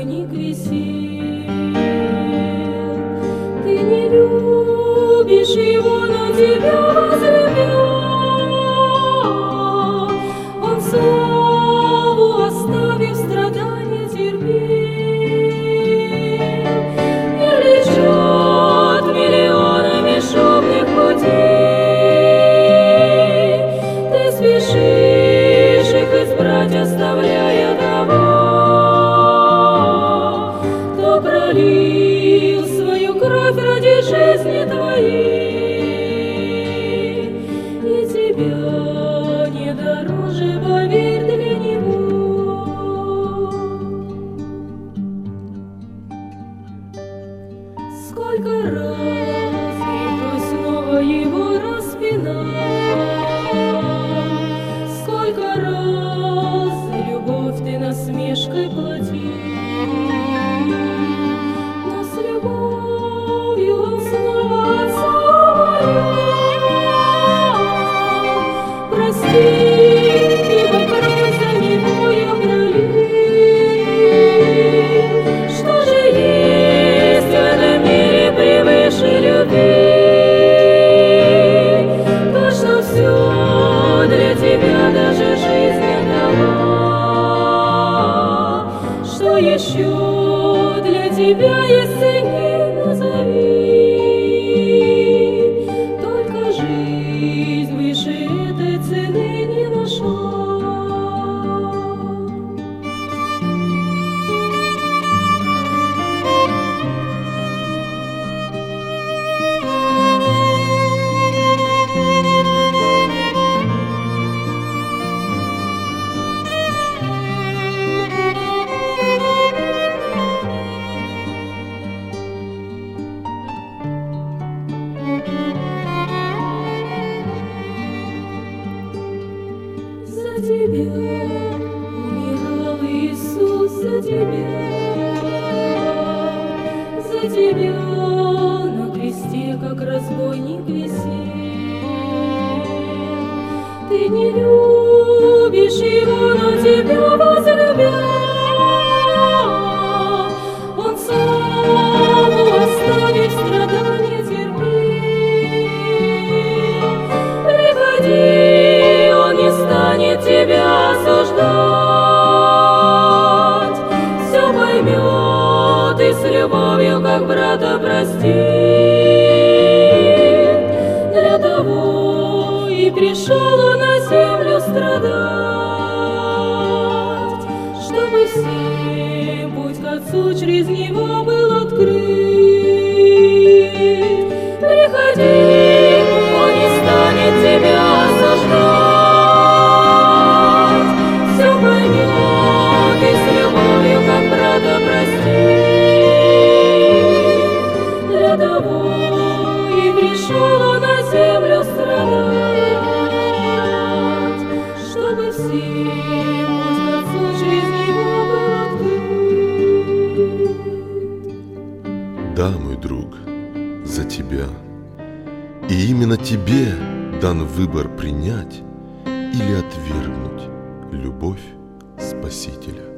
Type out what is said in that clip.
разбойник висел. Ты не любишь его, но тебя возлюбил. Он славу оставив, страдания терпел. И лечет миллионами шумных путей. Ты спешишь их избрать, оставляя того, кто пролил свою кровь ради жизни твоей. И тебя не дороже, поверь, для него. Сколько раз грехой снова его распинал, сколько раз за любовь ты насмешкой платил, но с любовью он снова отца умолял. Прости, ибо кровь за него я пролил. Что же есть в этом мире превыше любви? То, что все для тебя, даже жизнь отдала. Что еще для тебя есть ценней, назови. Только жизнь выше этой цены не нашла. За тебя умирал Иисус, за тебя на кресте, как разбойник висел. Ты не любишь его, но тебя возлюбил. Он славу оставив, страдания терпел. Приходи, он не станет тебя осуждать, все поймет и с любовью, как брата, простит. Для того и пришел он на землю страдать, чтобы всем путь к Отцу через него был открыт. Приходи, он не станет тебя осуждать, все поймет и с любовью, как брата, простит. Для того и пришел он на землю страдать, чтобы всем путь к Отцу через него был открыт. Да, мой друг, за тебя. И именно тебе дан выбор принять или отвергнуть любовь Спасителя.